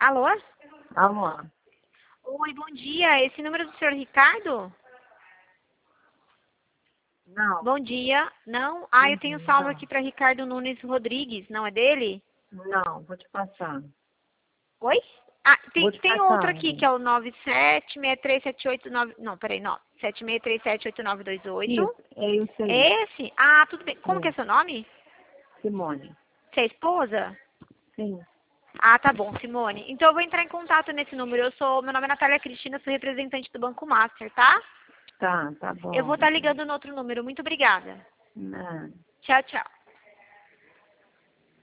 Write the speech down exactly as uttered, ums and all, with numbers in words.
Alô? Alô? Oi, bom dia. Esse número é do senhor Ricardo? Não. Bom dia. Não? Ah, eu tenho Uhum, salvo não. aqui para Ricardo Nunes Rodrigues. Não é dele? Não, vou te passar. Oi? Ah, tem, Vou te tem outro passar. aqui que é o nove sete seis três sete oito nove... Não, peraí, não. sete seis três sete oito nove dois oito. Isso, é isso aí. É esse? Ah, tudo bem. Como que é Sim. seu nome? Simone. Você é esposa? Sim. Ah, tá bom, Simone. Então eu vou entrar em contato nesse número. Eu sou, meu nome é Natália Cristina, sou representante do Banco Master, tá? Tá, tá Eu vou bom. estar ligando no outro número. Muito obrigada. Não. Tchau, tchau.